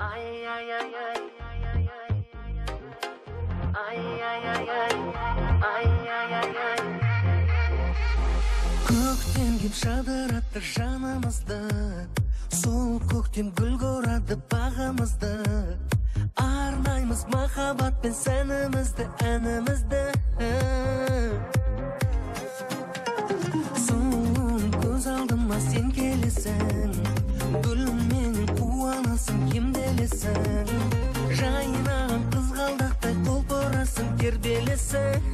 Ay, ay, ay, ay, ay, ay, ay, ay, ay, ay, ay, ay, ay, ay. Көктем кеп жадыратты жанымызды, сол көктем гүлге орады бағымызды. Арнаймыз махаббатпен сәнімізді, әнімізді. Соң көз алдыма сен келесің, гүлім менің қуанасың, кемделесің. Жайнаған қызғалдақтай құлпырасың, тербелесің.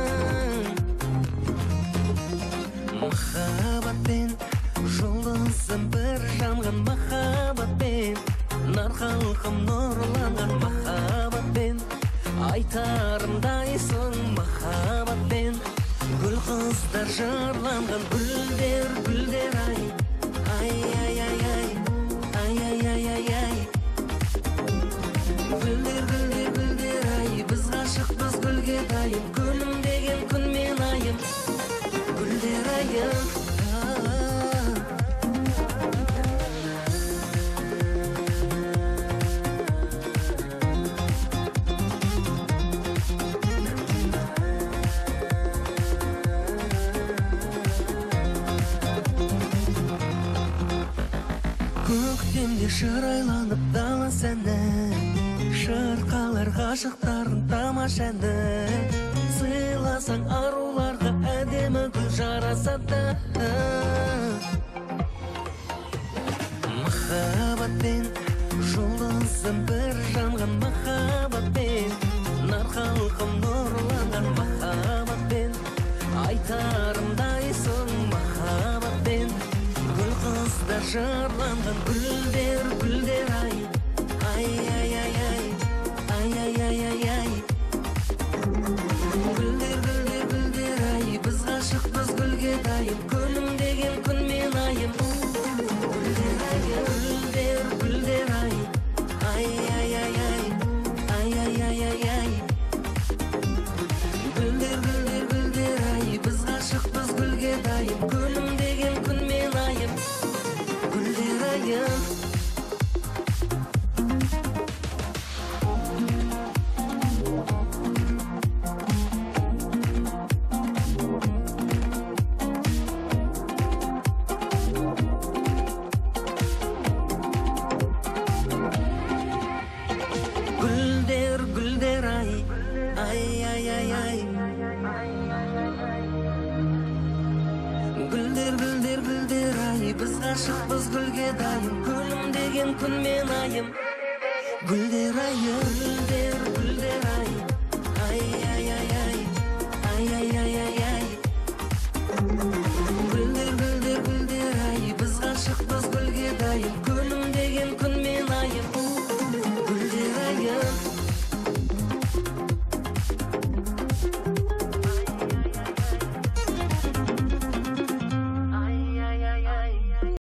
Махаббатпен жұлдызым бір жанған, махаббатпен нар халқым нұрланған, махаббатпен айтарымдайсың, махаббатпен гүл қыздар жырланған. Гүлдер, гүлдер ай, ай, ай, ай, ай, ай, ай, ай, ай, ай. Гүлдер, гүлдер, гүлдер ай, біз ғашықпыз гүлге дайын, гүлім деген күн мен айым, гүлдер айым. Көктемде шырайланып дала сәні, шырқалар ғашықтарын тамашаны. Сыйласаң аруларға әдемі гүл жарасады. Махаббатпен жұлдызым бір жанған, махаббатпен нар халқым нұрланған, махаббатпен айтарымдайсың, махаббатпен гүл қыздар жырланған. Гүлдер, гүлдер ай, ай, ай, ай, ай, ай, ай, ай, ай, ай. Гүлдер, гүлдер, гүлдер ай, біз ғашықпыз гүлге дайын, гүлім деген күн мен айым, гүлдер айым. Гүлдер, гүлдер ай, ай, ай, ай, ай, ай, ай, ай, ай, ай. Гүлдер, гүлдер, гүлдер ай, біз ғашықпыз гүлге дайын, гүлім деген күн мен айым, гүлдер айым. Гүлдер, гүлдер ай, ай, ай, ай, ай. Гүлдер, гүлдер, гүлдер ай, біз ғашықпыз гүлге дайын, гүлім деген күн мен айым, гүлдер айым. Гүлдер, гүлдер ай.